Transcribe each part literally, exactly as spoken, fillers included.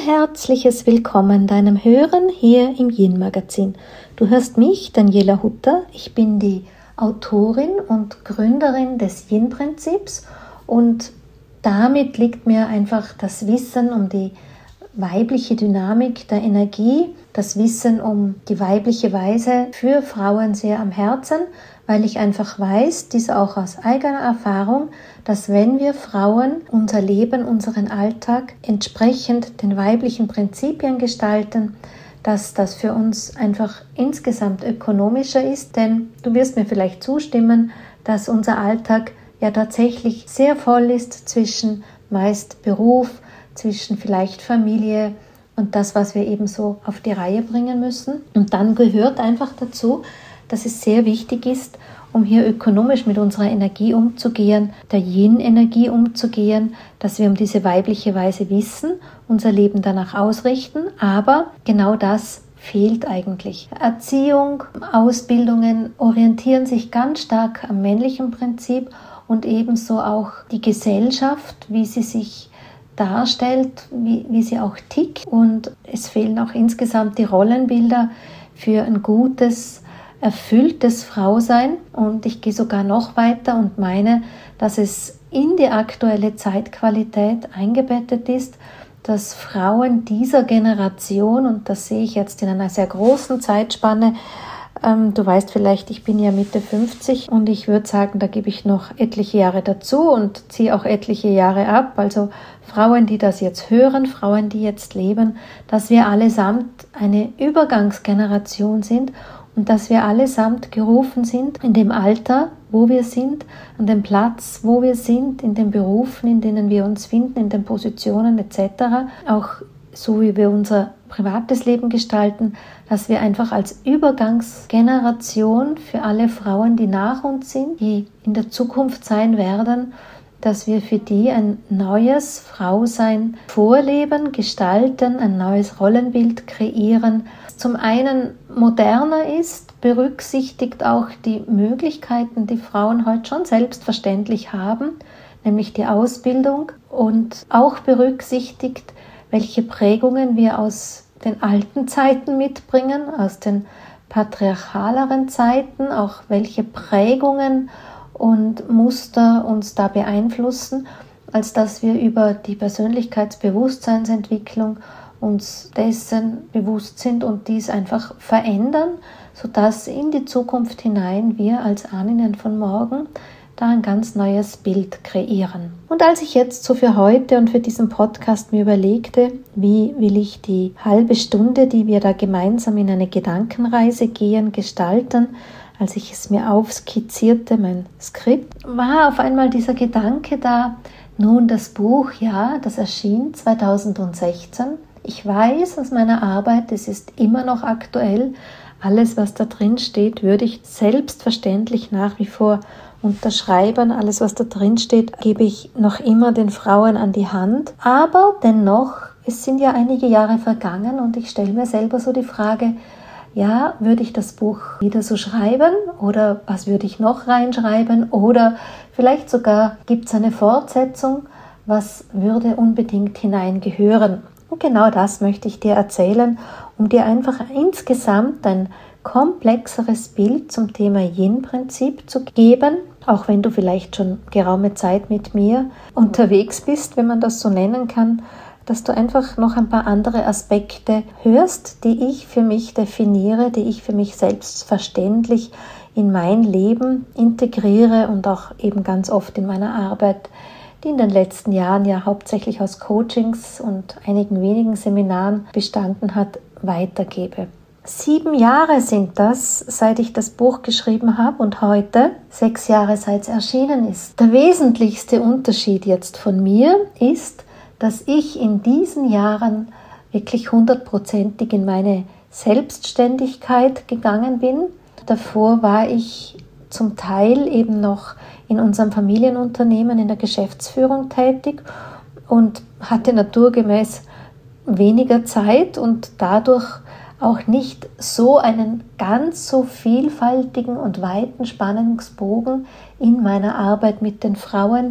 herzliches Willkommen deinem Hören hier im Yin-Magazin. Du hörst mich, Daniela Hutter. Ich bin die Autorin und Gründerin des Yin-Prinzips und damit liegt mir einfach das Wissen um die weibliche Dynamik der Energie, das Wissen um die weibliche Weise für Frauen sehr am Herzen, weil ich einfach weiß, dies auch aus eigener Erfahrung, dass wenn wir Frauen unser Leben, unseren Alltag entsprechend den weiblichen Prinzipien gestalten, dass das für uns einfach insgesamt ökonomischer ist, denn du wirst mir vielleicht zustimmen, dass unser Alltag ja tatsächlich sehr voll ist zwischen meist Beruf, zwischen vielleicht Familie und das, was wir eben so auf die Reihe bringen müssen. Und dann gehört einfach dazu, dass es sehr wichtig ist, um hier ökonomisch mit unserer Energie umzugehen, der Yin-Energie umzugehen, dass wir um diese weibliche Weise wissen, unser Leben danach ausrichten, aber genau das fehlt eigentlich. Erziehung, Ausbildungen orientieren sich ganz stark am männlichen Prinzip und ebenso auch die Gesellschaft, wie sie sich darstellt, wie, wie sie auch tickt. Und es fehlen auch insgesamt die Rollenbilder für ein gutes, erfülltes Frausein. Und ich gehe sogar noch weiter und meine, dass es in die aktuelle Zeitqualität eingebettet ist, dass Frauen dieser Generation, und das sehe ich jetzt in einer sehr großen Zeitspanne, ähm, du weißt vielleicht, ich bin ja Mitte fünfzig und ich würde sagen, da gebe ich noch etliche Jahre dazu und ziehe auch etliche Jahre ab. Also Frauen, die das jetzt hören, Frauen, die jetzt leben, dass wir allesamt eine Übergangsgeneration sind und dass wir allesamt gerufen sind, in dem Alter, wo wir sind, an dem Platz, wo wir sind, in den Berufen, in denen wir uns finden, in den Positionen et cetera, auch so wie wir unser privates Leben gestalten, dass wir einfach als Übergangsgeneration für alle Frauen, die nach uns sind, die in der Zukunft sein werden, dass wir für die ein neues Frausein vorleben, gestalten, ein neues Rollenbild kreieren. Zum einen moderner ist, berücksichtigt auch die Möglichkeiten, die Frauen heute schon selbstverständlich haben, nämlich die Ausbildung und auch berücksichtigt, welche Prägungen wir aus den alten Zeiten mitbringen, aus den patriarchaleren Zeiten, auch welche Prägungen und Muster uns da beeinflussen, als dass wir über die Persönlichkeitsbewusstseinsentwicklung uns dessen bewusst sind und dies einfach verändern, sodass in die Zukunft hinein wir als Ahnen von morgen da ein ganz neues Bild kreieren. Und als ich jetzt so für heute und für diesen Podcast mir überlegte, wie will ich die halbe Stunde, die wir da gemeinsam in eine Gedankenreise gehen, gestalten, als ich es mir aufskizzierte, mein Skript, war auf einmal dieser Gedanke da, nun das Buch, ja, das erschien zweitausendsechzehn. Ich weiß aus meiner Arbeit, es ist immer noch aktuell. Alles, was da drin steht, würde ich selbstverständlich nach wie vor unterschreiben. Alles, was da drin steht, gebe ich noch immer den Frauen an die Hand. Aber dennoch, es sind ja einige Jahre vergangen und ich stelle mir selber so die Frage, ja, würde ich das Buch wieder so schreiben oder was würde ich noch reinschreiben oder vielleicht sogar gibt es eine Fortsetzung, was würde unbedingt hineingehören. Und genau das möchte ich dir erzählen, um dir einfach insgesamt ein komplexeres Bild zum Thema Yin-Prinzip zu geben, auch wenn du vielleicht schon geraume Zeit mit mir unterwegs bist, wenn man das so nennen kann, dass du einfach noch ein paar andere Aspekte hörst, die ich für mich definiere, die ich für mich selbstverständlich in mein Leben integriere und auch eben ganz oft in meiner Arbeit, die in den letzten Jahren ja hauptsächlich aus Coachings und einigen wenigen Seminaren bestanden hat, weitergebe. Sieben Jahre sind das, seit ich das Buch geschrieben habe und heute sechs Jahre, seit es erschienen ist. Der wesentlichste Unterschied jetzt von mir ist, dass ich in diesen Jahren wirklich hundertprozentig in meine Selbstständigkeit gegangen bin. Davor war ich zum Teil eben noch in unserem Familienunternehmen in der Geschäftsführung tätig und hatte naturgemäß weniger Zeit und dadurch auch nicht so einen ganz so vielfältigen und weiten Spannungsbogen in meiner Arbeit mit den Frauen,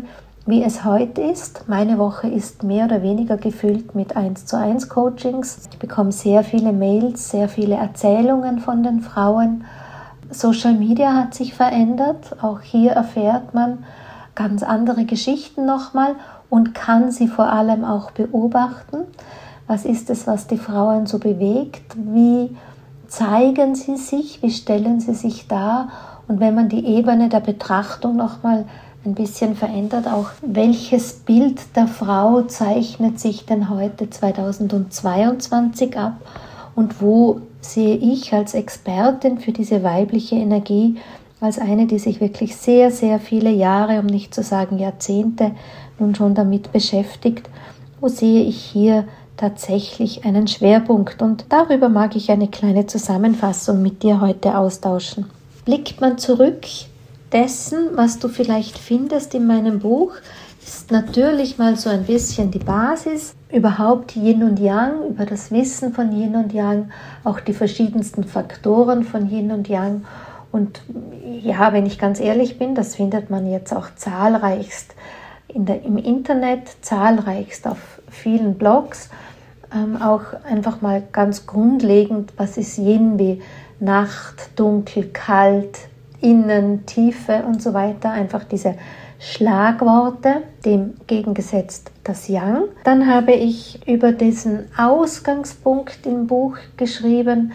wie es heute ist. Meine Woche ist mehr oder weniger gefüllt mit eins zu eins Coachings. Ich bekomme sehr viele Mails, sehr viele Erzählungen von den Frauen. Social Media hat sich verändert. Auch hier erfährt man ganz andere Geschichten nochmal und kann sie vor allem auch beobachten. Was ist es, was die Frauen so bewegt? Wie zeigen sie sich? Wie stellen sie sich dar? Und wenn man die Ebene der Betrachtung nochmal ein bisschen verändert, auch welches Bild der Frau zeichnet sich denn heute zweitausendzweiundzwanzig ab und wo sehe ich als Expertin für diese weibliche Energie, als eine, die sich wirklich sehr, sehr viele Jahre, um nicht zu sagen Jahrzehnte, nun schon damit beschäftigt, wo sehe ich hier tatsächlich einen Schwerpunkt, und darüber mag ich eine kleine Zusammenfassung mit dir heute austauschen. Blickt man zurück, dessen, was du vielleicht findest in meinem Buch, ist natürlich mal so ein bisschen die Basis, überhaupt Yin und Yang, über das Wissen von Yin und Yang, auch die verschiedensten Faktoren von Yin und Yang. Und ja, wenn ich ganz ehrlich bin, das findet man jetzt auch zahlreichst in der, im Internet, zahlreichst auf vielen Blogs, ähm, auch einfach mal ganz grundlegend, was ist Yin, wie Nacht, dunkel, kalt, Innen, Tiefe und so weiter, einfach diese Schlagworte, dem gegengesetzt das Yang. Dann habe ich über diesen Ausgangspunkt im Buch geschrieben,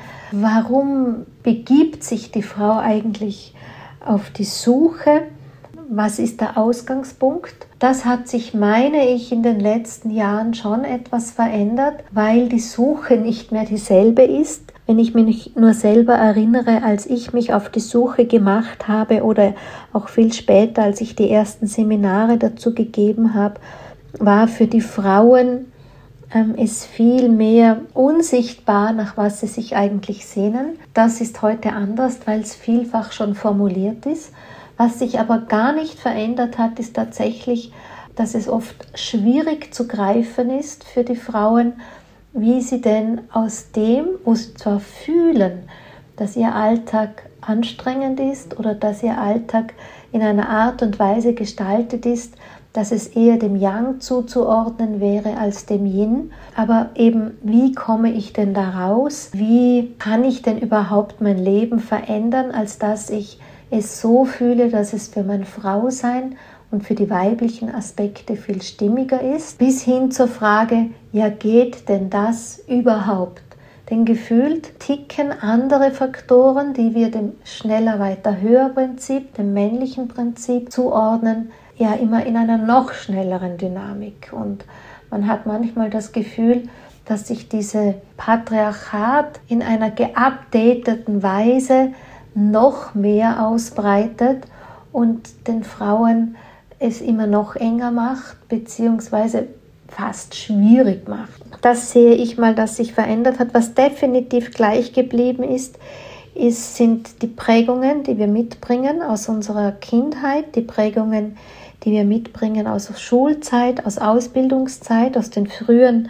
warum begibt sich die Frau eigentlich auf die Suche? Was ist der Ausgangspunkt? Das hat sich, meine ich, in den letzten Jahren schon etwas verändert, weil die Suche nicht mehr dieselbe ist. Wenn ich mich nur selber erinnere, als ich mich auf die Suche gemacht habe oder auch viel später, als ich die ersten Seminare dazu gegeben habe, war für die Frauen ähm, es viel mehr unsichtbar, nach was sie sich eigentlich sehnen. Das ist heute anders, weil es vielfach schon formuliert ist. Was sich aber gar nicht verändert hat, ist tatsächlich, dass es oft schwierig zu greifen ist für die Frauen, wie sie denn aus dem, wo sie zwar fühlen, dass ihr Alltag anstrengend ist oder dass ihr Alltag in einer Art und Weise gestaltet ist, dass es eher dem Yang zuzuordnen wäre als dem Yin. Aber eben, wie komme ich denn da raus? Wie kann ich denn überhaupt mein Leben verändern, als dass ich es so fühle, dass es für mein Frausein und für die weiblichen Aspekte viel stimmiger ist, bis hin zur Frage, ja, geht denn das überhaupt? Denn gefühlt ticken andere Faktoren, die wir dem schneller, weiter, höher Prinzip, dem männlichen Prinzip zuordnen, ja immer in einer noch schnelleren Dynamik. Und man hat manchmal das Gefühl, dass sich diese Patriarchat in einer geupdateten Weise noch mehr ausbreitet und den Frauen es immer noch enger macht, beziehungsweise fast schwierig macht. Das sehe ich mal, dass sich verändert hat. Was definitiv gleich geblieben ist, ist, sind die Prägungen, die wir mitbringen aus unserer Kindheit, die Prägungen, die wir mitbringen aus Schulzeit, aus Ausbildungszeit, aus den frühen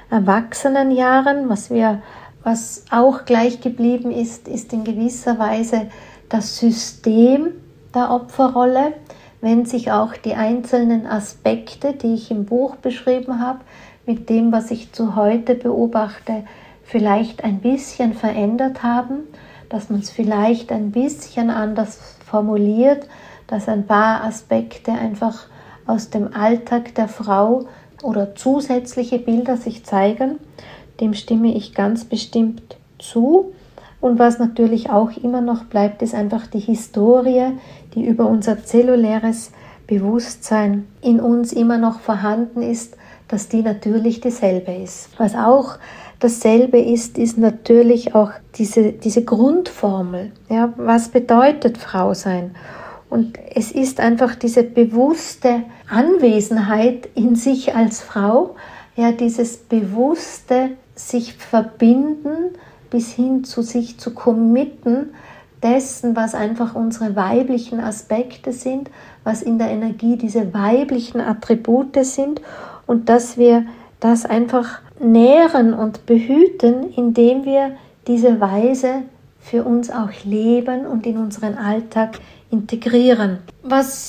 Erwachsenenjahren. Was wir, was auch gleich geblieben ist, ist in gewisser Weise das System der Opferrolle, wenn sich auch die einzelnen Aspekte, die ich im Buch beschrieben habe, mit dem, was ich zu heute beobachte, vielleicht ein bisschen verändert haben, dass man es vielleicht ein bisschen anders formuliert, dass ein paar Aspekte einfach aus dem Alltag der Frau oder zusätzliche Bilder sich zeigen. Dem stimme ich ganz bestimmt zu. Und was natürlich auch immer noch bleibt, ist einfach die Historie, die über unser zelluläres Bewusstsein in uns immer noch vorhanden ist, dass die natürlich dieselbe ist. Was auch dasselbe ist, ist natürlich auch diese, diese Grundformel. Ja, was bedeutet Frau sein? Und es ist einfach diese bewusste Anwesenheit in sich als Frau, ja, dieses bewusste sich verbinden, bis hin zu sich zu committen, dessen, was einfach unsere weiblichen Aspekte sind, was in der Energie diese weiblichen Attribute sind und dass wir das einfach nähren und behüten, indem wir diese Weise für uns auch leben und in unseren Alltag integrieren. Was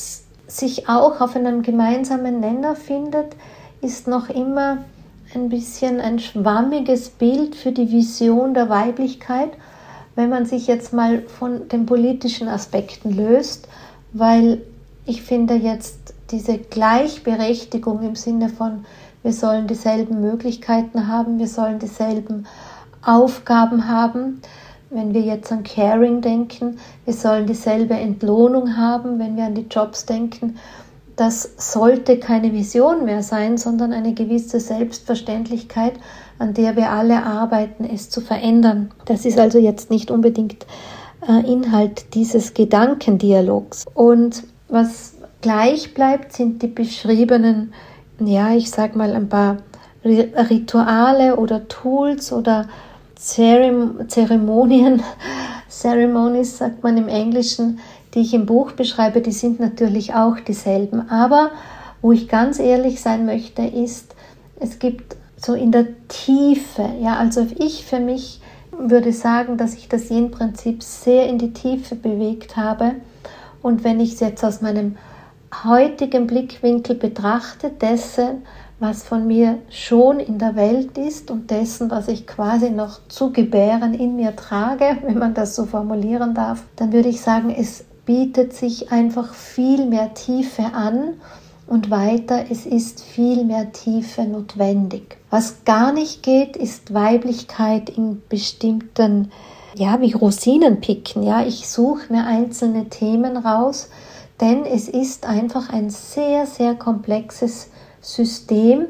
sich auch auf einem gemeinsamen Nenner findet, ist noch immer ein bisschen ein schwammiges Bild für die Vision der Weiblichkeit, wenn man sich jetzt mal von den politischen Aspekten löst, weil ich finde jetzt diese Gleichberechtigung im Sinne von, wir sollen dieselben Möglichkeiten haben, wir sollen dieselben Aufgaben haben. Wenn wir jetzt an Caring denken, wir sollen dieselbe Entlohnung haben, wenn wir an die Jobs denken, das sollte keine Vision mehr sein, sondern eine gewisse Selbstverständlichkeit, an der wir alle arbeiten, es zu verändern. Das ist also jetzt nicht unbedingt äh, Inhalt dieses Gedankendialogs. Und was gleich bleibt, sind die beschriebenen, ja, ich sag mal ein paar Rituale oder Tools oder Zeremonien, Ceremonies sagt man im Englischen, die ich im Buch beschreibe, die sind natürlich auch dieselben. Aber wo ich ganz ehrlich sein möchte, ist, es gibt so in der Tiefe, ja, also ich für mich würde sagen, dass ich das Yin-Prinzip sehr in die Tiefe bewegt habe. Und wenn ich es jetzt aus meinem heutigen Blickwinkel betrachte, dessen, was von mir schon in der Welt ist und dessen, was ich quasi noch zu gebären in mir trage, wenn man das so formulieren darf, dann würde ich sagen, es bietet sich einfach viel mehr Tiefe an und weiter, es ist viel mehr Tiefe notwendig. Was gar nicht geht, ist Weiblichkeit in bestimmten, ja, wie Rosinen picken. Ja, ich suche mir einzelne Themen raus, denn es ist einfach ein sehr, sehr komplexes System,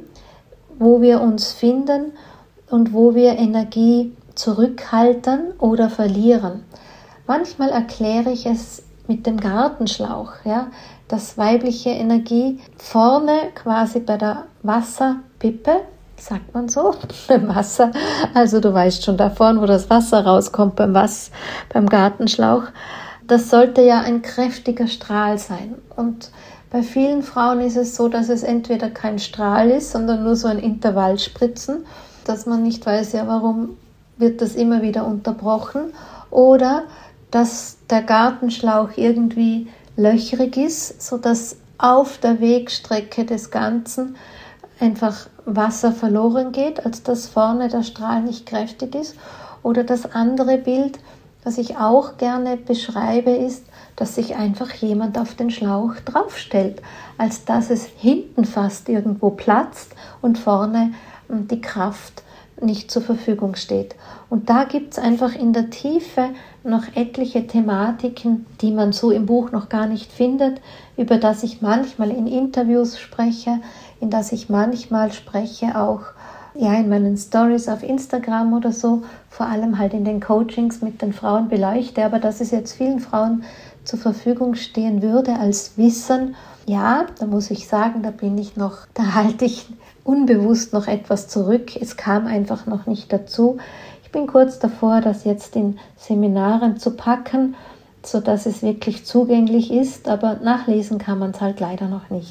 wo wir uns finden und wo wir Energie zurückhalten oder verlieren. Manchmal erkläre ich es mit dem Gartenschlauch, ja, dass weibliche Energie vorne quasi bei der Wasserpippe, sagt man so, beim Wasser, also du weißt schon da vorne, wo das Wasser rauskommt beim, Was, beim Gartenschlauch, das sollte ja ein kräftiger Strahl sein. Und bei vielen Frauen ist es so, dass es entweder kein Strahl ist, sondern nur so ein Intervallspritzen, dass man nicht weiß, ja, warum wird das immer wieder unterbrochen, oder dass der Gartenschlauch irgendwie löchrig ist, sodass auf der Wegstrecke des Ganzen einfach Wasser verloren geht, als dass vorne der Strahl nicht kräftig ist. Oder das andere Bild, das ich auch gerne beschreibe, ist, dass sich einfach jemand auf den Schlauch draufstellt, als dass es hinten fast irgendwo platzt und vorne die Kraft nicht zur Verfügung steht. Und da gibt es einfach in der Tiefe noch etliche Thematiken, die man so im Buch noch gar nicht findet, über das ich manchmal in Interviews spreche, in das ich manchmal spreche auch ja, in meinen Stories auf Instagram oder so, vor allem halt in den Coachings mit den Frauen beleuchte, aber dass es jetzt vielen Frauen zur Verfügung stehen würde als Wissen, ja, da muss ich sagen, da bin ich noch, da halte ich unbewusst noch etwas zurück. Es kam einfach noch nicht dazu. Ich bin kurz davor, das jetzt in Seminaren zu packen, sodass es wirklich zugänglich ist, aber nachlesen kann man es halt leider noch nicht.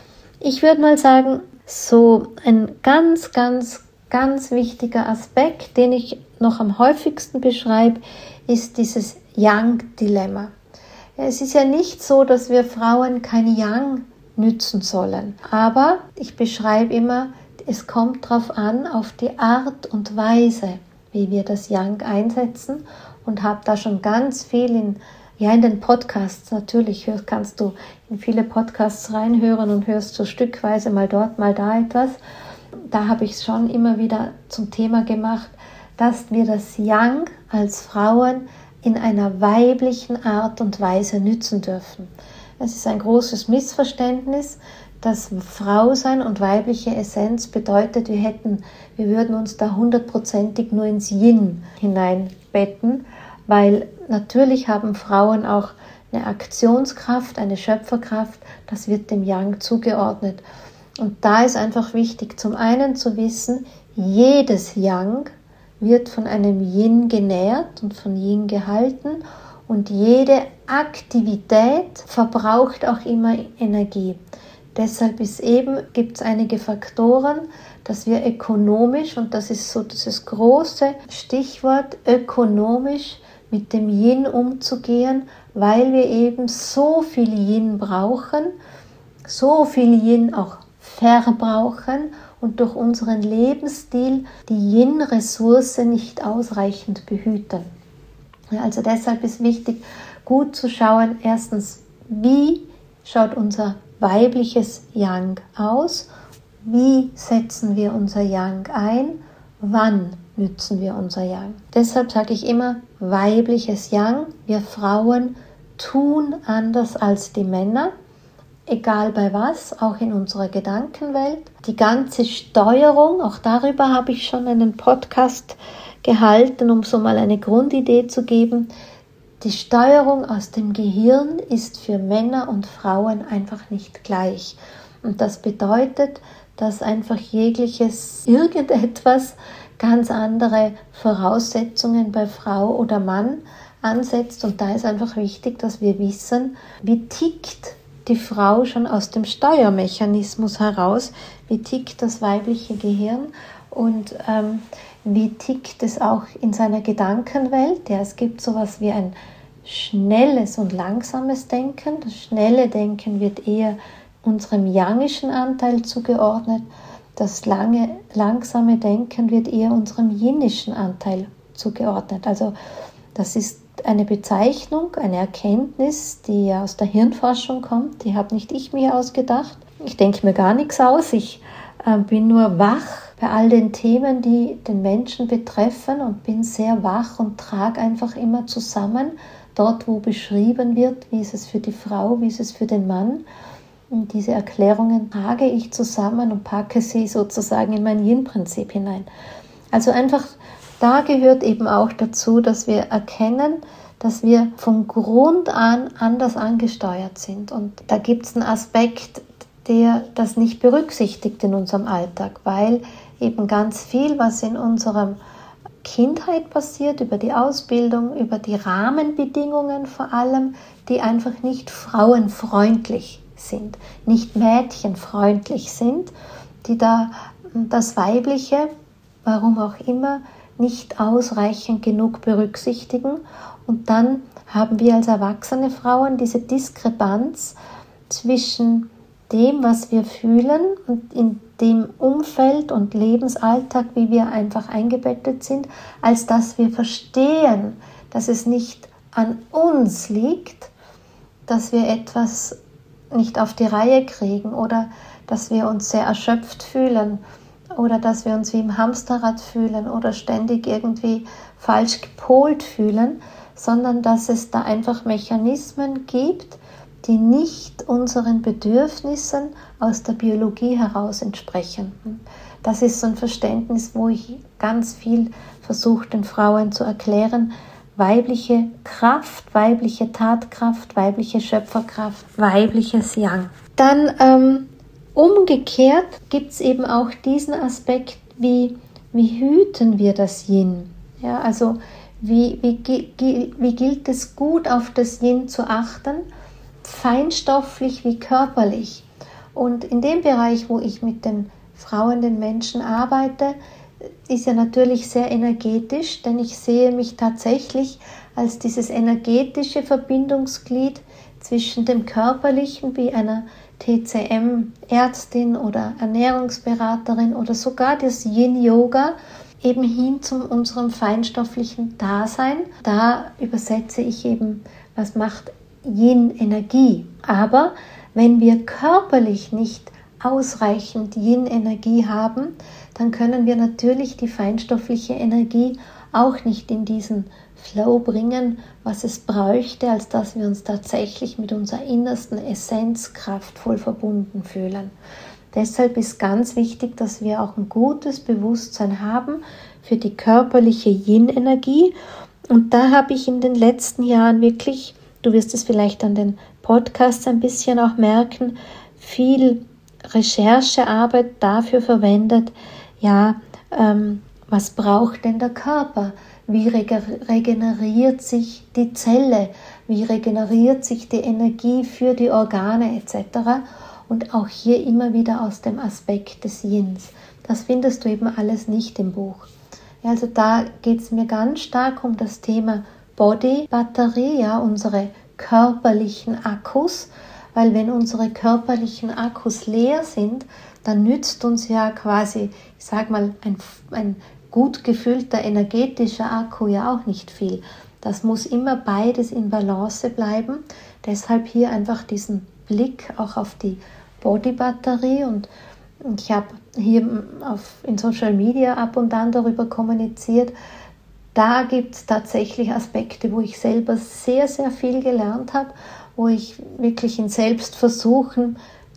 Ich würde mal sagen, so ein ganz, ganz, ganz wichtiger Aspekt, den ich noch am häufigsten beschreibe, ist dieses Yang-Dilemma. Es ist ja nicht so, dass wir Frauen kein Yang nützen sollen, aber ich beschreibe immer, es kommt darauf an, auf die Art und Weise, wie wir das Yang einsetzen, und habe da schon ganz viel in, ja, in den Podcasts, natürlich hörst, kannst du in viele Podcasts reinhören und hörst so stückweise mal dort, mal da etwas. Da habe ich es schon immer wieder zum Thema gemacht, dass wir das Yang als Frauen in einer weiblichen Art und Weise nützen dürfen. Es ist ein großes Missverständnis, dass Frau sein und weibliche Essenz bedeutet, wir hätten, wir würden uns da hundertprozentig nur ins Yin hineinbetten, weil natürlich haben Frauen auch eine Aktionskraft, eine Schöpferkraft, das wird dem Yang zugeordnet. Und da ist einfach wichtig, zum einen zu wissen, jedes Yang wird von einem Yin genährt und von Yin gehalten, und jede Aktivität verbraucht auch immer Energie. Deshalb ist eben, gibt es einige Faktoren, dass wir ökonomisch, und das ist so dieses große Stichwort, ökonomisch mit dem Yin umzugehen, weil wir eben so viel Yin brauchen, so viel Yin auch verbrauchen und durch unseren Lebensstil die Yin-Ressource nicht ausreichend behüten. Ja, also deshalb ist wichtig, gut zu schauen, erstens, wie schaut unser weibliches Yang aus, wie setzen wir unser Yang ein, wann nützen wir unser Yang. Deshalb sage ich immer, weibliches Yang, wir Frauen tun anders als die Männer, egal bei was, auch in unserer Gedankenwelt. Die ganze Steuerung, auch darüber habe ich schon einen Podcast gehalten, um so mal eine Grundidee zu geben. Die Steuerung aus dem Gehirn ist für Männer und Frauen einfach nicht gleich. Und das bedeutet, dass einfach jegliches irgendetwas ganz andere Voraussetzungen bei Frau oder Mann ansetzt. Und da ist einfach wichtig, dass wir wissen, wie tickt die Frau schon aus dem Steuermechanismus heraus, wie tickt das weibliche Gehirn und ähm, wie tickt es auch in seiner Gedankenwelt. Ja, es gibt sowas wie ein schnelles und langsames Denken. Das schnelle Denken wird eher unserem yangischen Anteil zugeordnet. Das lange, langsame Denken wird eher unserem yinischen Anteil zugeordnet. Also das ist eine Bezeichnung, eine Erkenntnis, die aus der Hirnforschung kommt. Die habe nicht ich mir ausgedacht. Ich denke mir gar nichts aus. Ich äh, bin nur wach bei all den Themen, die den Menschen betreffen und bin sehr wach und trage einfach immer zusammen, dort wo beschrieben wird, wie ist es für die Frau, wie ist es für den Mann. Und diese Erklärungen trage ich zusammen und packe sie sozusagen in mein Yin-Prinzip hinein. Also einfach, da gehört eben auch dazu, dass wir erkennen, dass wir von Grund an anders angesteuert sind. Und da gibt es einen Aspekt, der das nicht berücksichtigt in unserem Alltag, weil eben ganz viel, was in unserer Kindheit passiert, über die Ausbildung, über die Rahmenbedingungen vor allem, die einfach nicht frauenfreundlich sind, nicht mädchenfreundlich sind, die da das Weibliche, warum auch immer, nicht ausreichend genug berücksichtigen. Und dann haben wir als erwachsene Frauen diese Diskrepanz zwischen dem, was wir fühlen und in dem Umfeld und Lebensalltag, wie wir einfach eingebettet sind, als dass wir verstehen, dass es nicht an uns liegt, dass wir etwas nicht auf die Reihe kriegen oder dass wir uns sehr erschöpft fühlen oder dass wir uns wie im Hamsterrad fühlen oder ständig irgendwie falsch gepolt fühlen, sondern dass es da einfach Mechanismen gibt, die nicht unseren Bedürfnissen aus der Biologie heraus entsprechen. Das ist so ein Verständnis, wo ich ganz viel versuche, den Frauen zu erklären. Weibliche Kraft, weibliche Tatkraft, weibliche Schöpferkraft, weibliches Yang. Dann ähm, umgekehrt gibt es eben auch diesen Aspekt, wie, wie hüten wir das Yin? Ja, also wie, wie, wie gilt es gut, auf das Yin zu achten? Feinstofflich wie körperlich. Und in dem Bereich, wo ich mit den Frauen, den Menschen arbeite, ist ja natürlich sehr energetisch, denn ich sehe mich tatsächlich als dieses energetische Verbindungsglied zwischen dem Körperlichen, wie einer T C M-Ärztin oder Ernährungsberaterin oder sogar das Yin-Yoga, eben hin zu unserem feinstofflichen Dasein. Da übersetze ich eben, was macht Yin-Energie. Aber wenn wir körperlich nicht ausreichend Yin-Energie haben, dann können wir natürlich die feinstoffliche Energie auch nicht in diesen Flow bringen, was es bräuchte, als dass wir uns tatsächlich mit unserer innersten Essenz kraftvoll verbunden fühlen. Deshalb ist ganz wichtig, dass wir auch ein gutes Bewusstsein haben für die körperliche Yin-Energie. Und da habe ich in den letzten Jahren wirklich, du wirst es vielleicht an den Podcasts ein bisschen auch merken, viel Recherchearbeit dafür verwendet, ja, ähm, was braucht denn der Körper? Wie regeneriert sich die Zelle? Wie regeneriert sich die Energie für die Organe et cetera? Und auch hier immer wieder aus dem Aspekt des Yins. Das findest du eben alles nicht im Buch. Ja, also da geht es mir ganz stark um das Thema Body-Batterie, ja, unsere körperlichen Akkus, weil wenn unsere körperlichen Akkus leer sind, dann nützt uns ja quasi, ich sag mal, ein, ein gut gefüllter energetischer Akku ja auch nicht viel. Das muss immer beides in Balance bleiben. Deshalb hier einfach diesen Blick auch auf die Body-Batterie, und ich habe hier auf, in Social Media ab und an darüber kommuniziert. Da gibt es tatsächlich Aspekte, wo ich selber sehr, sehr viel gelernt habe, wo ich wirklich in Selbstversuchen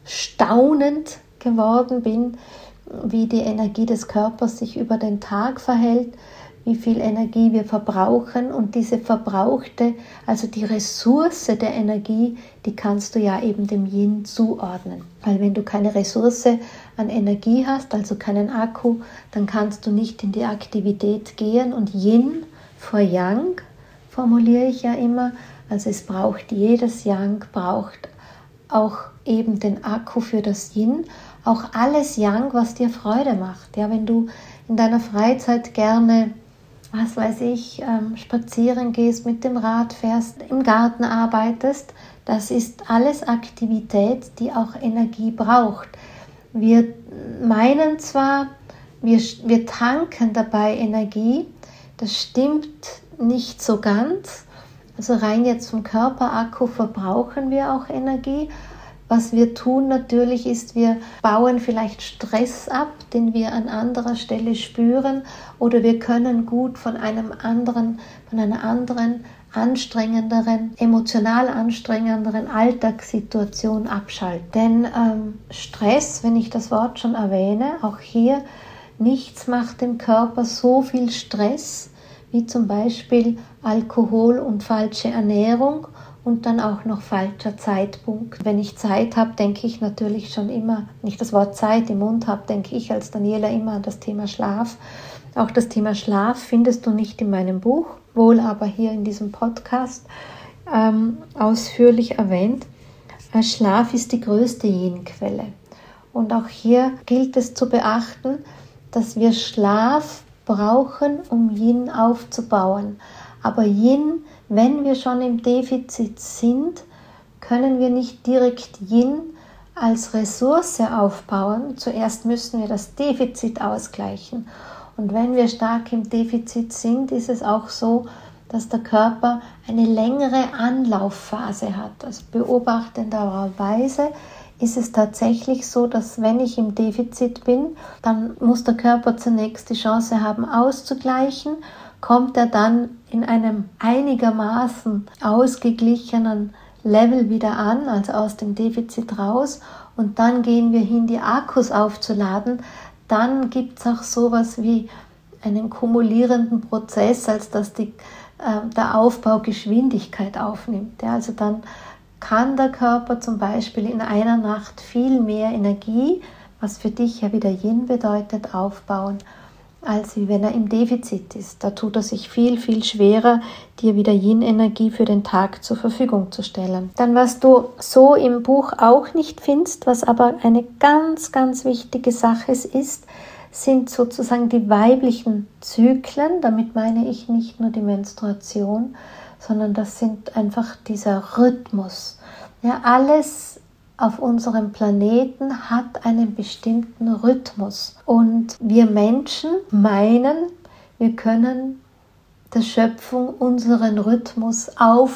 staunend geworden bin, wie die Energie des Körpers sich über den Tag verhält, wie viel Energie wir verbrauchen, und diese verbrauchte, also die Ressource der Energie, die kannst du ja eben dem Yin zuordnen. Weil wenn du keine Ressource an Energie hast, also keinen Akku, dann kannst du nicht in die Aktivität gehen, und Yin vor Yang formuliere ich ja immer, also es braucht jedes Yang, braucht auch eben den Akku für das Yin, auch alles Yang, was dir Freude macht. Ja, wenn du in deiner Freizeit gerne, was weiß ich, ähm, spazieren gehst, mit dem Rad fährst, im Garten arbeitest, das ist alles Aktivität, die auch Energie braucht. Wir meinen zwar, wir, wir tanken dabei Energie, das stimmt nicht so ganz. Also rein jetzt vom Körperakku verbrauchen wir auch Energie. Was wir tun natürlich ist, wir bauen vielleicht Stress ab, den wir an anderer Stelle spüren, oder wir können gut von einem anderen, von einer anderen, anstrengenderen, emotional anstrengenderen Alltagssituation abschalten. Denn ähm, Stress, wenn ich das Wort schon erwähne, auch hier, nichts macht dem Körper so viel Stress wie zum Beispiel Alkohol und falsche Ernährung. Und dann auch noch falscher Zeitpunkt. Wenn ich Zeit habe, denke ich natürlich schon immer, wenn ich das Wort Zeit im Mund habe, denke ich als Daniela immer an das Thema Schlaf. Auch das Thema Schlaf findest du nicht in meinem Buch, wohl aber hier in diesem Podcast ähm, ausführlich erwähnt. Schlaf ist die größte Yin-Quelle. Und auch hier gilt es zu beachten, dass wir Schlaf brauchen, um Yin aufzubauen. Aber Yin, wenn wir schon im Defizit sind, können wir nicht direkt Yin als Ressource aufbauen. Zuerst müssen wir das Defizit ausgleichen. Und wenn wir stark im Defizit sind, ist es auch so, dass der Körper eine längere Anlaufphase hat. Also beobachtenderweise ist es tatsächlich so, dass wenn ich im Defizit bin, dann muss der Körper zunächst die Chance haben auszugleichen. Kommt er dann in einem einigermaßen ausgeglichenen Level wieder an, also aus dem Defizit raus, und dann gehen wir hin, die Akkus aufzuladen, dann gibt es auch sowas wie einen kumulierenden Prozess, als dass die, äh, der Aufbau Geschwindigkeit aufnimmt. Ja, also dann kann der Körper zum Beispiel in einer Nacht viel mehr Energie, was für dich ja wieder Yin bedeutet, aufbauen, als wie wenn er im Defizit ist. Da tut er sich viel, viel schwerer, dir wieder Yin-Energie für den Tag zur Verfügung zu stellen. Dann, was du so im Buch auch nicht findest, was aber eine ganz, ganz wichtige Sache ist, sind sozusagen die weiblichen Zyklen. Damit meine ich nicht nur die Menstruation, sondern das sind einfach dieser Rhythmus. Ja, alles auf unserem Planeten hat einen bestimmten Rhythmus. Und wir Menschen meinen, wir können der Schöpfung unseren Rhythmus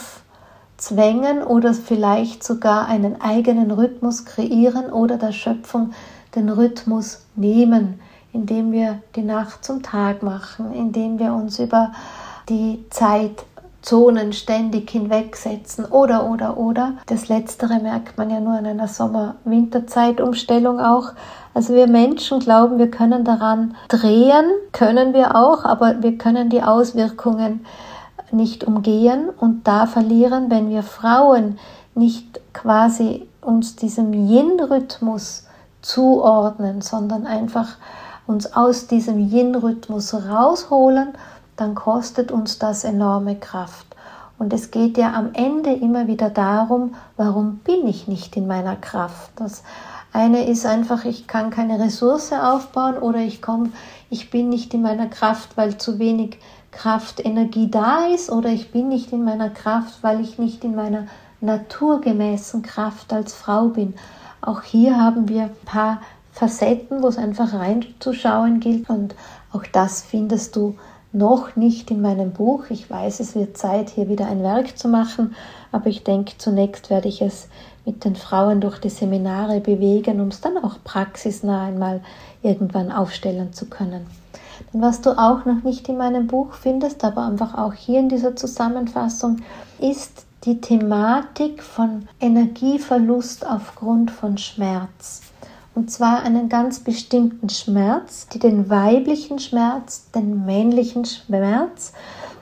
aufzwängen oder vielleicht sogar einen eigenen Rhythmus kreieren oder der Schöpfung den Rhythmus nehmen, indem wir die Nacht zum Tag machen, indem wir uns über die Zeit Zonen ständig hinwegsetzen oder, oder, oder. Das Letztere merkt man ja nur in einer Sommer-Winterzeitumstellung auch. Also wir Menschen glauben, wir können daran drehen, können wir auch, aber wir können die Auswirkungen nicht umgehen und da verlieren, wenn wir Frauen nicht quasi uns diesem Yin-Rhythmus zuordnen, sondern einfach uns aus diesem Yin-Rhythmus rausholen, dann kostet uns das enorme Kraft. Und es geht ja am Ende immer wieder darum, warum bin ich nicht in meiner Kraft? Das eine ist einfach, ich kann keine Ressource aufbauen oder ich komme, ich bin nicht in meiner Kraft, weil zu wenig Kraftenergie da ist, oder ich bin nicht in meiner Kraft, weil ich nicht in meiner naturgemäßen Kraft als Frau bin. Auch hier haben wir ein paar Facetten, wo es einfach reinzuschauen gilt, und auch das findest du noch nicht in meinem Buch. Ich weiß, es wird Zeit, hier wieder ein Werk zu machen, aber ich denke, zunächst werde ich es mit den Frauen durch die Seminare bewegen, um es dann auch praxisnah einmal irgendwann aufstellen zu können. Denn was du auch noch nicht in meinem Buch findest, aber einfach auch hier in dieser Zusammenfassung, ist die Thematik von Energieverlust aufgrund von Schmerz. Und zwar einen ganz bestimmten Schmerz, den weiblichen Schmerz, den männlichen Schmerz.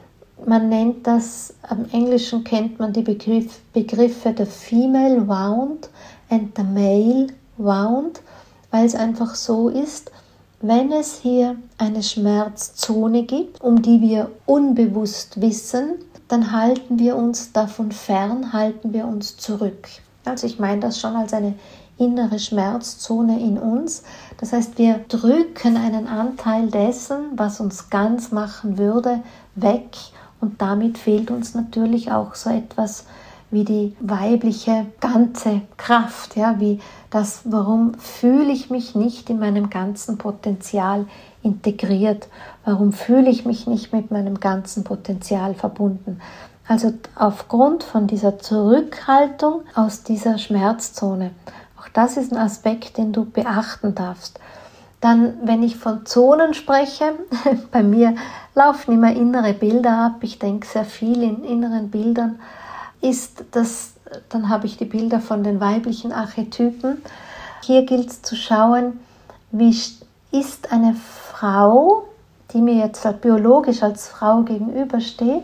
Man nennt das, am Englischen kennt man die Begriff, Begriffe der Female Wound and the Male Wound, weil es einfach so ist, wenn es hier eine Schmerzzone gibt, um die wir unbewusst wissen, dann halten wir uns davon fern, halten wir uns zurück. Also ich meine das schon als eine innere Schmerzzone in uns. Das heißt, wir drücken einen Anteil dessen, was uns ganz machen würde, weg, und damit fehlt uns natürlich auch so etwas wie die weibliche ganze Kraft, ja, wie das, warum fühle ich mich nicht in meinem ganzen Potenzial integriert, warum fühle ich mich nicht mit meinem ganzen Potenzial verbunden. Also aufgrund von dieser Zurückhaltung aus dieser Schmerzzone. Auch das ist ein Aspekt, den du beachten darfst. Dann, wenn ich von Zonen spreche, bei mir laufen immer innere Bilder ab. Ich denke sehr viel in inneren Bildern. Ist das, dann habe ich die Bilder von den weiblichen Archetypen. Hier gilt es zu schauen, wie ist eine Frau, die mir jetzt halt biologisch als Frau gegenübersteht,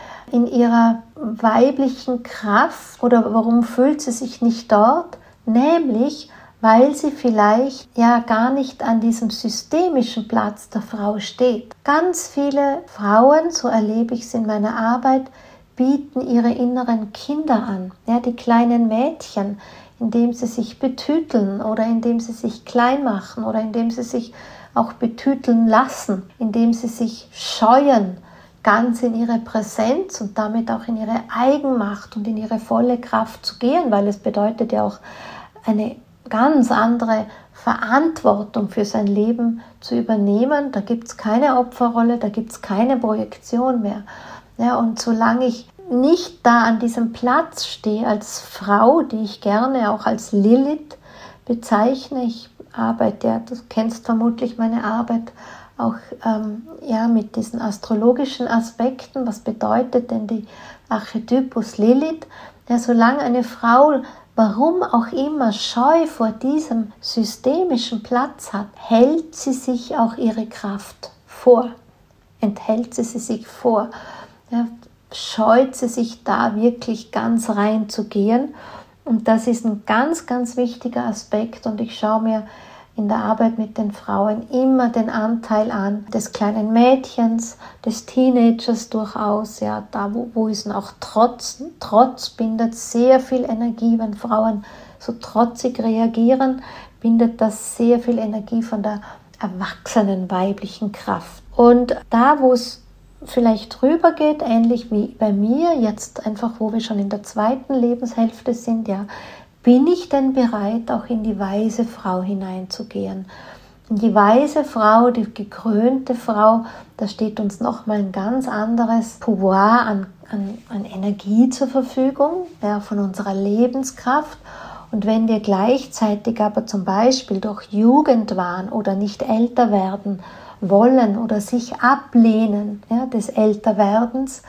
in ihrer weiblichen Kraft, oder warum fühlt sie sich nicht dort? Nämlich, weil sie vielleicht ja gar nicht an diesem systemischen Platz der Frau steht. Ganz viele Frauen, so erlebe ich es in meiner Arbeit, bieten ihre inneren Kinder an, ja, die kleinen Mädchen, indem sie sich betüteln oder indem sie sich klein machen oder indem sie sich auch betüteln lassen, indem sie sich scheuen, ganz in ihre Präsenz und damit auch in ihre Eigenmacht und in ihre volle Kraft zu gehen, weil es bedeutet ja auch eine ganz andere Verantwortung für sein Leben zu übernehmen. Da gibt es keine Opferrolle, da gibt es keine Projektion mehr. Ja, und solange ich nicht da an diesem Platz stehe als Frau, die ich gerne auch als Lilith bezeichne, ich arbeite, ja, du kennst vermutlich meine Arbeit auch ähm, ja, mit diesen astrologischen Aspekten, was bedeutet denn die Archetypus Lilith? Ja, solange eine Frau, warum auch immer, Scheu vor diesem systemischen Platz hat, hält sie sich auch ihre Kraft vor, enthält sie sie sich vor, ja, scheut sie sich da wirklich ganz rein zu gehen. Und das ist ein ganz, ganz wichtiger Aspekt, und ich schaue mir in der Arbeit mit den Frauen immer den Anteil an des kleinen Mädchens, des Teenagers durchaus, ja, da wo, wo ist auch Trotz, Trotz bindet sehr viel Energie, wenn Frauen so trotzig reagieren, bindet das sehr viel Energie von der erwachsenen weiblichen Kraft. Und da, wo es vielleicht rübergeht, ähnlich wie bei mir, jetzt einfach, wo wir schon in der zweiten Lebenshälfte sind, ja, bin ich denn bereit, auch in die weise Frau hineinzugehen? In die weise Frau, die gekrönte Frau, da steht uns nochmal ein ganz anderes Pouvoir an, an, an Energie zur Verfügung, ja, von unserer Lebenskraft. Und wenn wir gleichzeitig aber zum Beispiel durch Jugendwahn oder nicht älter werden wollen oder sich ablehnen, ja, des Älterwerdens,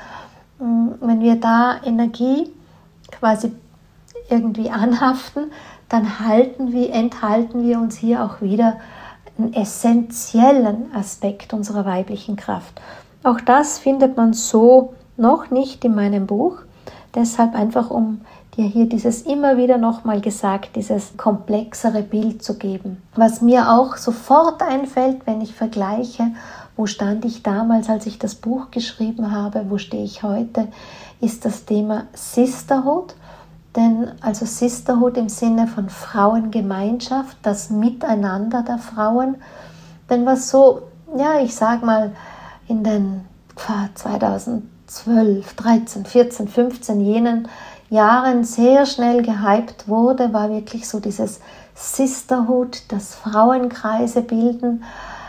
wenn wir da Energie quasi irgendwie anhaften, dann halten wir, enthalten wir uns hier auch wieder einen essentiellen Aspekt unserer weiblichen Kraft. Auch das findet man so noch nicht in meinem Buch, deshalb einfach, um dir hier dieses immer wieder nochmal gesagt, dieses komplexere Bild zu geben. Was mir auch sofort einfällt, wenn ich vergleiche, wo stand ich damals, als ich das Buch geschrieben habe, wo stehe ich heute, ist das Thema Sisterhood. Denn also Sisterhood im Sinne von Frauengemeinschaft, das Miteinander der Frauen. Denn was so, ja, ich sag mal, in den zweitausendzwölf, dreizehn, vierzehn, fünfzehn, jenen Jahren sehr schnell gehypt wurde, war wirklich so dieses Sisterhood, das Frauenkreise bilden.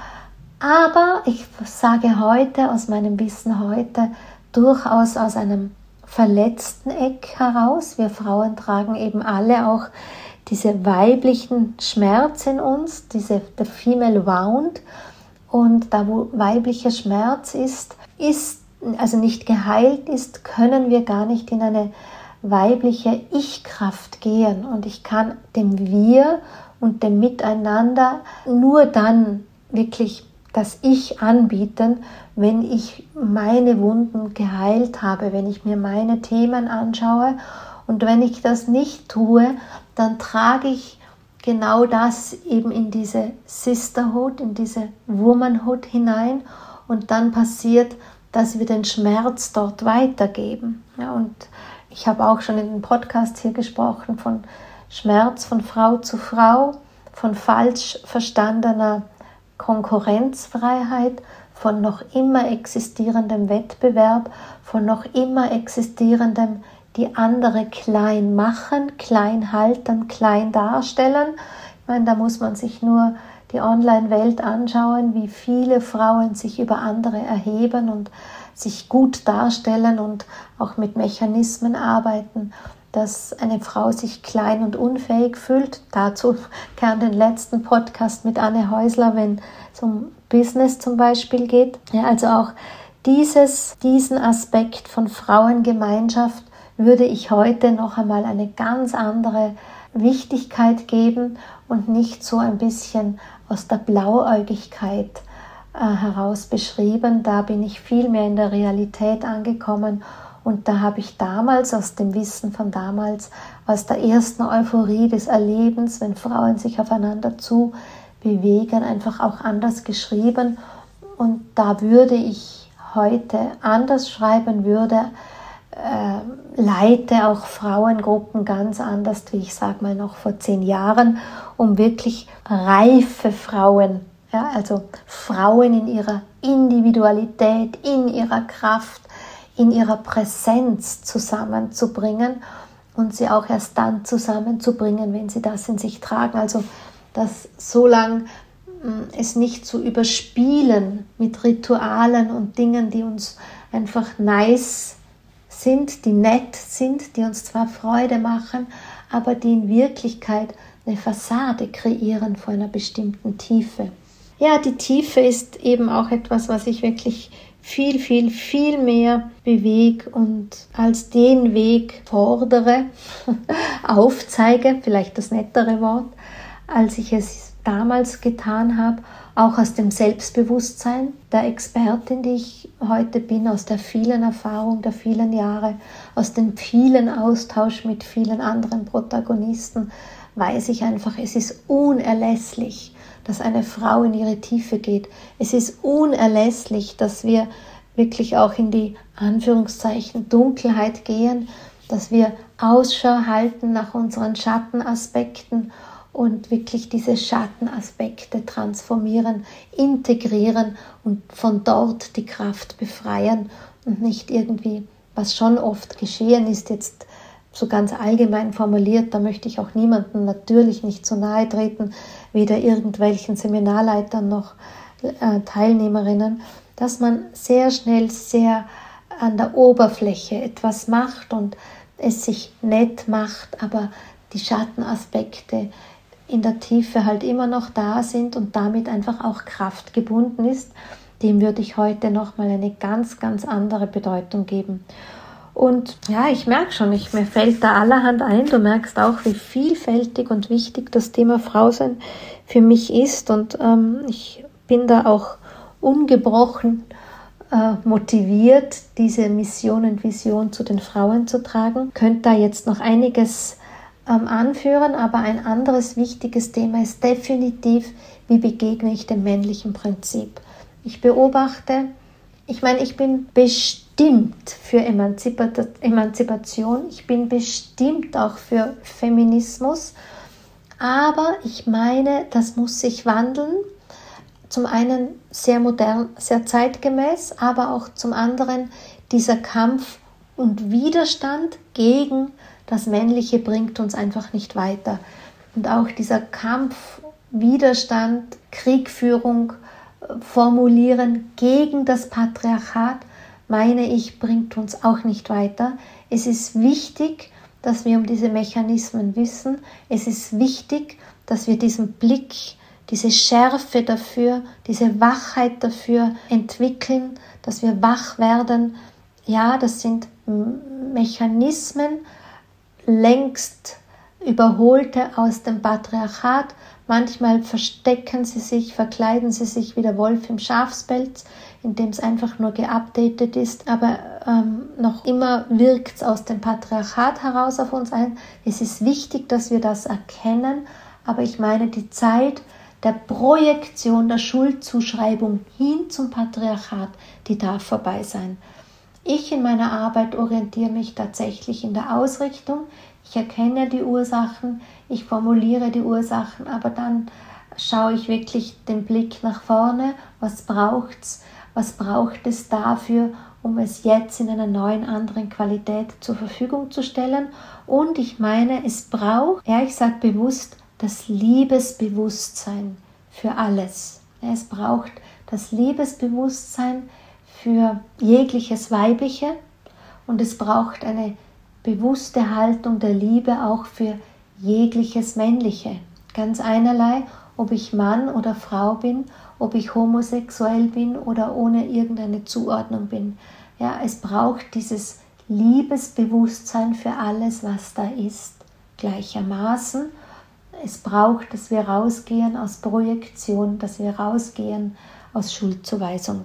Aber ich sage heute, aus meinem Wissen heute, durchaus aus einem verletzten Eck heraus. Wir Frauen tragen eben alle auch diese weiblichen Schmerz in uns, diese der Female Wound. Und da, wo weiblicher Schmerz ist, ist, also nicht geheilt ist, können wir gar nicht in eine weibliche Ich-Kraft gehen. Und ich kann dem Wir und dem Miteinander nur dann wirklich das Ich anbieten, wenn ich meine Wunden geheilt habe, wenn ich mir meine Themen anschaue. Und wenn ich das nicht tue, dann trage ich genau das eben in diese Sisterhood, in diese Womanhood hinein. Und dann passiert, dass wir den Schmerz dort weitergeben. Ja, und ich habe auch schon in dem Podcast hier gesprochen von Schmerz von Frau zu Frau, von falsch verstandener Konkurrenzfreiheit, von noch immer existierendem Wettbewerb, von noch immer existierendem die andere klein machen, klein halten, klein darstellen. Ich meine, da muss man sich nur die Online-Welt anschauen, wie viele Frauen sich über andere erheben und sich gut darstellen und auch mit Mechanismen arbeiten, dass eine Frau sich klein und unfähig fühlt. Dazu kann den letzten Podcast mit Anne Häusler, wenn es um Business zum Beispiel geht. Ja, also auch dieses, diesen Aspekt von Frauengemeinschaft würde ich heute noch einmal eine ganz andere Wichtigkeit geben und nicht so ein bisschen aus der Blauäugigkeit äh, heraus beschrieben. Da bin ich viel mehr in der Realität angekommen. Und da habe ich damals, aus dem Wissen von damals, aus der ersten Euphorie des Erlebens, wenn Frauen sich aufeinander zu bewegen, einfach auch anders geschrieben. Und da würde ich heute anders schreiben, würde, äh, leite auch Frauengruppen ganz anders, wie ich sage mal noch vor zehn Jahren, um wirklich reife Frauen, ja, also Frauen in ihrer Individualität, in ihrer Kraft, in ihrer Präsenz zusammenzubringen und sie auch erst dann zusammenzubringen, wenn sie das in sich tragen. Also dass so lange es nicht zu überspielen mit Ritualen und Dingen, die uns einfach nice sind, die nett sind, die uns zwar Freude machen, aber die in Wirklichkeit eine Fassade kreieren von einer bestimmten Tiefe. Ja, die Tiefe ist eben auch etwas, was ich wirklich viel, viel, viel mehr bewege und als den Weg fordere, aufzeige, vielleicht das nettere Wort, als ich es damals getan habe, auch aus dem Selbstbewusstsein der Expertin, die ich heute bin, aus der vielen Erfahrung der vielen Jahre, aus dem vielen Austausch mit vielen anderen Protagonisten, weiß ich einfach, es ist unerlässlich, dass eine Frau in ihre Tiefe geht. Es ist unerlässlich, dass wir wirklich auch in die Anführungszeichen Dunkelheit gehen, dass wir Ausschau halten nach unseren Schattenaspekten und wirklich diese Schattenaspekte transformieren, integrieren und von dort die Kraft befreien und nicht irgendwie, was schon oft geschehen ist, jetzt so ganz allgemein formuliert, da möchte ich auch niemandem natürlich nicht zu nahe treten, weder irgendwelchen Seminarleitern noch äh, Teilnehmerinnen, dass man sehr schnell sehr an der Oberfläche etwas macht und es sich nett macht, aber die Schattenaspekte in der Tiefe halt immer noch da sind und damit einfach auch Kraft gebunden ist. Dem würde ich heute nochmal eine ganz, ganz andere Bedeutung geben. Und ja, ich merke schon, ich, mir fällt da allerhand ein. Du merkst auch, wie vielfältig und wichtig das Thema Frausein für mich ist. Und ähm, ich bin da auch ungebrochen äh, motiviert, diese Mission und Vision zu den Frauen zu tragen. Könnte da jetzt noch einiges ähm, anführen, aber ein anderes wichtiges Thema ist definitiv, wie begegne ich dem männlichen Prinzip. Ich beobachte, ich meine, ich bin bestimmt für Emanzipation, ich bin bestimmt auch für Feminismus, aber ich meine, das muss sich wandeln. zum einen sehr modern, sehr zeitgemäß, aber auch zum anderen dieser Kampf und Widerstand gegen das Männliche bringt uns einfach nicht weiter. Und auch dieser Kampf, Widerstand, Kriegführung formulieren gegen das Patriarchat, meine ich, bringt uns auch nicht weiter. Es ist wichtig, dass wir um diese Mechanismen wissen. Es ist wichtig, dass wir diesen Blick, diese Schärfe dafür, diese Wachheit dafür entwickeln, dass wir wach werden. Ja, das sind Mechanismen, längst überholte aus dem Patriarchat. Manchmal verstecken sie sich, verkleiden sie sich wie der Wolf im Schafspelz, indem es einfach nur geupdatet ist. Aber ähm, noch immer wirkt es aus dem Patriarchat heraus auf uns ein. Es ist wichtig, dass wir das erkennen. Aber ich meine, die Zeit der Projektion, der Schuldzuschreibung hin zum Patriarchat, die darf vorbei sein. Ich in meiner Arbeit orientiere mich tatsächlich in der Ausrichtung. Ich erkenne die Ursachen, ich formuliere die Ursachen, aber dann schaue ich wirklich den Blick nach vorne. Was braucht's? Was braucht es dafür, um es jetzt in einer neuen, anderen Qualität zur Verfügung zu stellen? Und ich meine, es braucht, ja, ich sage bewusst, das Liebesbewusstsein für alles. Es braucht das Liebesbewusstsein für jegliches Weibliche und es braucht eine bewusste Haltung der Liebe auch für jegliches Männliche. Ganz einerlei, ob ich Mann oder Frau bin, ob ich homosexuell bin oder ohne irgendeine Zuordnung bin. Ja, es braucht dieses Liebesbewusstsein für alles, was da ist, gleichermaßen. Es braucht, dass wir rausgehen aus Projektion, dass wir rausgehen aus Schuldzuweisung.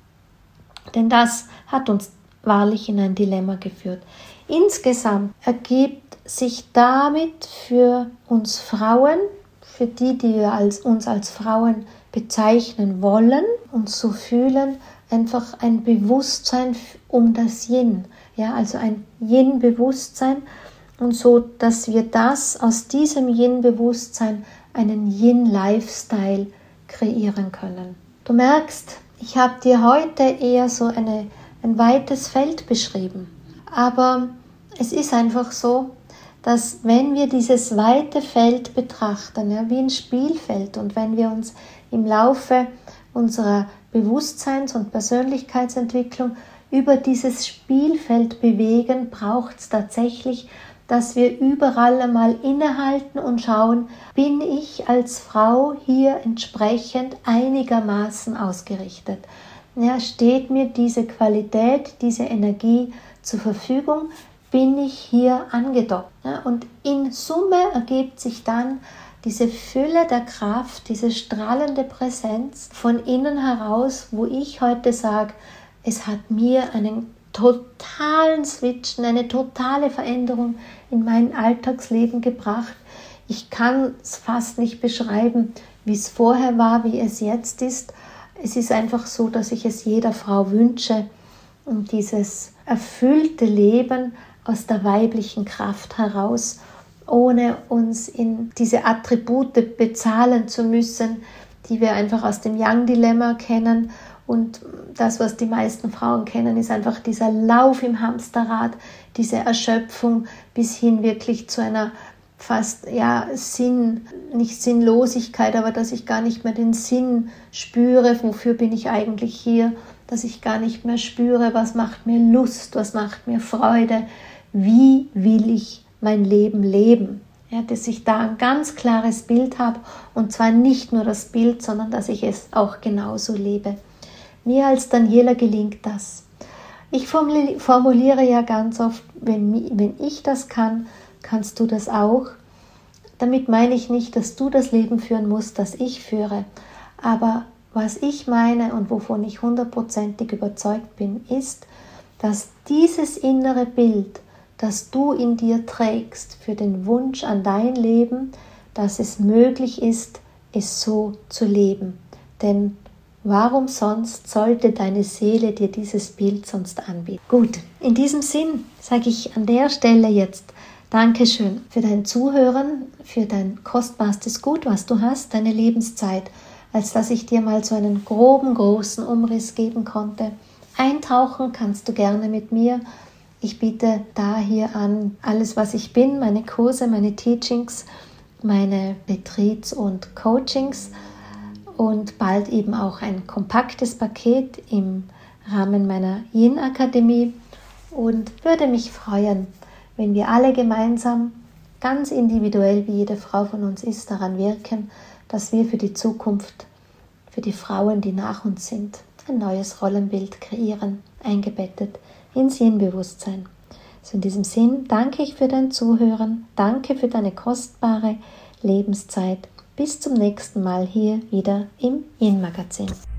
Denn das hat uns wahrlich in ein Dilemma geführt. Insgesamt ergibt sich damit für uns Frauen, für die, die wir als, uns als Frauen bezeichnen wollen, uns so fühlen, einfach ein Bewusstsein um das Yin. Ja, also ein Yin-Bewusstsein und so, dass wir das aus diesem Yin-Bewusstsein einen Yin-Lifestyle kreieren können. Du merkst, ich habe dir heute eher so eine, ein weites Feld beschrieben. Aber es ist einfach so, dass wenn wir dieses weite Feld betrachten, ja, wie ein Spielfeld, und wenn wir uns im Laufe unserer Bewusstseins- und Persönlichkeitsentwicklung über dieses Spielfeld bewegen, braucht es tatsächlich, dass wir überall einmal innehalten und schauen, bin ich als Frau hier entsprechend einigermaßen ausgerichtet? Ja, steht mir diese Qualität, diese Energie zur Verfügung? Bin ich hier angedockt? Ja, und in Summe ergibt sich dann diese Fülle der Kraft, diese strahlende Präsenz von innen heraus, wo ich heute sage, es hat mir einen totalen Switch, eine totale Veränderung in mein Alltagsleben gebracht. Ich kann es fast nicht beschreiben, wie es vorher war, wie es jetzt ist. Es ist einfach so, dass ich es jeder Frau wünsche, um dieses erfüllte Leben aus der weiblichen Kraft heraus, ohne uns in diese Attribute bezahlen zu müssen, die wir einfach aus dem Yang-Dilemma kennen. Und das, was die meisten Frauen kennen, ist einfach dieser Lauf im Hamsterrad, diese Erschöpfung bis hin wirklich zu einer fast, ja, Sinn, nicht Sinnlosigkeit, aber dass ich gar nicht mehr den Sinn spüre, wofür bin ich eigentlich hier, dass ich gar nicht mehr spüre, was macht mir Lust, was macht mir Freude, wie will ich mein Leben leben. Ja, dass ich da ein ganz klares Bild habe und zwar nicht nur das Bild, sondern dass ich es auch genauso lebe. Mir als Daniela gelingt das. Ich formuliere ja ganz oft, wenn, wenn ich das kann, kannst du das auch. Damit meine ich nicht, dass du das Leben führen musst, das ich führe. Aber was ich meine und wovon ich hundertprozentig überzeugt bin, ist, dass dieses innere Bild, das du in dir trägst für den Wunsch an dein Leben, dass es möglich ist, es so zu leben. Denn warum sonst sollte deine Seele dir dieses Bild sonst anbieten? Gut, in diesem Sinn sage ich an der Stelle jetzt Dankeschön für dein Zuhören, für dein kostbarstes Gut, was du hast, deine Lebenszeit. als dass ich dir mal so einen groben, großen Umriss geben konnte. Eintauchen kannst du gerne mit mir. Ich biete da hier an alles, was ich bin, meine Kurse, meine Teachings, meine Retreats und Coachings und bald eben auch ein kompaktes Paket im Rahmen meiner Yin-Akademie und würde mich freuen, wenn wir alle gemeinsam, ganz individuell, wie jede Frau von uns ist, daran wirken, dass wir für die Zukunft, für die Frauen, die nach uns sind, ein neues Rollenbild kreieren, eingebettet ins Yin-Bewusstsein. So in diesem Sinn danke ich für dein Zuhören, danke für deine kostbare Lebenszeit. Bis zum nächsten Mal hier wieder im Yin-Magazin.